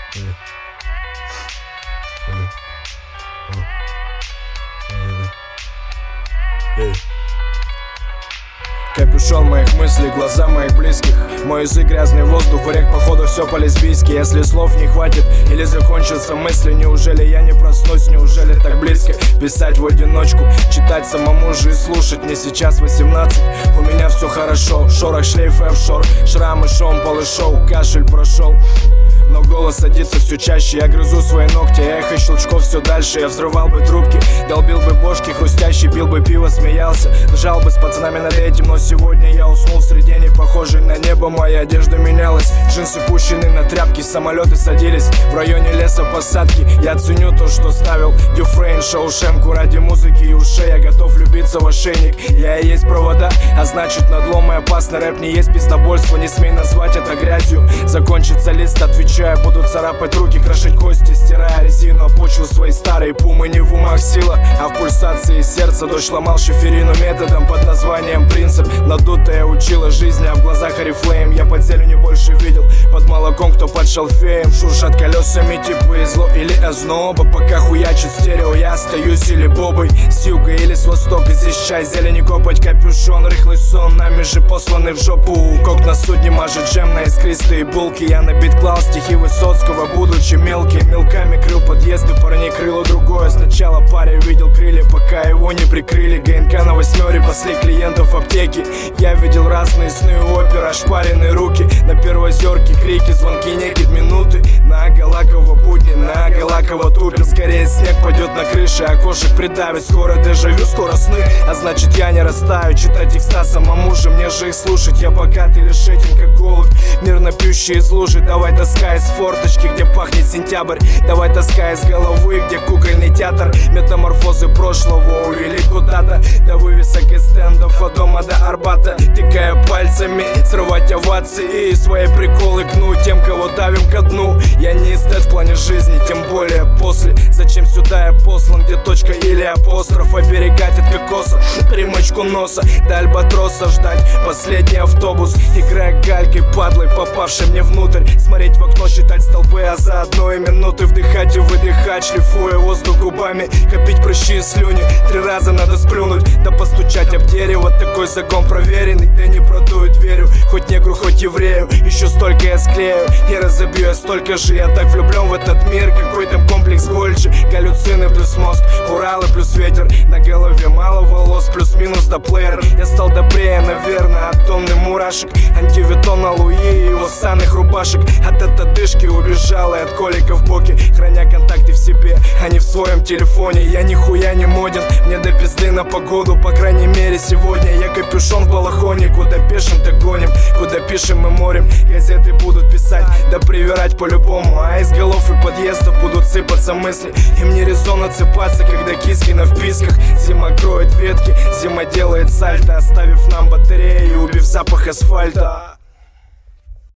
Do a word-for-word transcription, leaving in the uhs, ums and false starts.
Капюшон моих мыслей, глаза моих близких. Мой язык грязный воздух, у рек походу все по-лесбийски. Если слов не хватит или закончатся мысли, неужели я не проснусь, неужели так близко? Писать в одиночку, читать самому же и слушать. Мне сейчас восемнадцать, у меня все хорошо. Шорох шлейф офшор, шрамы шомполы шоу, кашель прошел. Но голос садится все чаще, я грызу свои ногти, эхо щелчков все дальше. Я взрывал бы трубки, долбил бы бошки хрустящий, пил бы пиво, смеялся, ржал бы с пацанами над этим. Но сегодня я уснул в среде не похожей на небо. Моя одежда менялась, джинсы пущены на тряпки, самолеты садились в районе лесопосадки. Я ценю то, что ставил Дюфрейн, Шоушенку. Ради музыки и ушей я готов влюбиться в ошейник. Я и есть провода, а значит надлом и опасно. Рэп не есть пиздобольство, не смей назвать это грязью. Закончится лист, отвечаю. Буду царапать руки, крошить кости, стирая резину, почву свои старые пумы. Не в умах сила, а в пульсации сердца. Дождь ломал шиферину методом под названием принцип. Надутая учила жизнь, а в глазах орифлейм. Я под зеленью больше видел, под молоком, кто под шалфеем. Шуршат колесами типа изло или озноба. Пока хуячит стерео, я остаюсь или бобой. С юга или с востока, здесь чай, зелени копоть, капюшон, рыхлый сон. Нами же посланы в жопу. Кок на судне мажет джем на искристые булки. Я на бит клал стихи Высоцкого, будучи мелким. Мелками крыл подъезды, парней крыло другое. Сначала парень видел крылья, пока его не прикрыли. ГНК на восьмере, пасли клиентов в аптеке. Я видел разные сны, оперы, ошпаренные руки. На первозерке крики, звонки, некит минуты. На Галакова будни, на Галакова тупим. Скорее снег пойдет на крыше, окошек придавит. Скоро дежавю, скоро сны, а значит я не растаю. Читать текста самому же, мне же их слушать. Я богатый лишь этим, как голубь, мирно пьющий из лужи. Давай таскай из форточки, где пахнет сентябрь. Давай таскай из головы, где кукольный театр. Метаморфозы прошлого увели куда-то. До вывесок и стендов, от дома до Арбата. Тыкая пальцами, срывать овации и свои приколы кну тем, кого давим ко дну. Я не эстет в плане жизни, тем более после. Зачем сюда я послан, где точка или апостроф? Оберегать от кокоса, примочку носа. До Альбатроса ждать последний автобус. Играя галькой, падлой, попавшей мне внутрь. Смотреть в окно, считать столбы, а заодно и минуты. Вдыхать и выдыхать, шлифуя воздух губами. Копить прыщи и слюни, три раза надо сплюнуть. Да постучать об дерево, такой закон проверенный. Да не продует, верю, хоть негру, хоть еврею. Еще столько я склею и разобью я столько же. Я так влюблен в этот мир, какой там комплекс Гольджи. Галлюцины плюс мозг, Уралы плюс ветер. На голове мало волос, плюс-минус доплеер. Я стал добрее, наверное, от тонны мурашек. Антивитон на Луи и его ссаных рубашек. От отдышки убежал и от колика в боке. Храня контакты в себе, а не в своем телефоне. Я нихуя не моден, мне до пизды на погоду. По крайней мере сегодня я капюшон в балахоне. Куда пишем, так гоним, куда пишем мы морем. Газеты будут писать, да привирать по-любому. А из голов и подъездов будут сыпаться мысли. Им не резон отсыпаться, когда киски на вписках. Зима кроет ветки, зима делает сальто, оставив нам батареи, убив запах асфальта.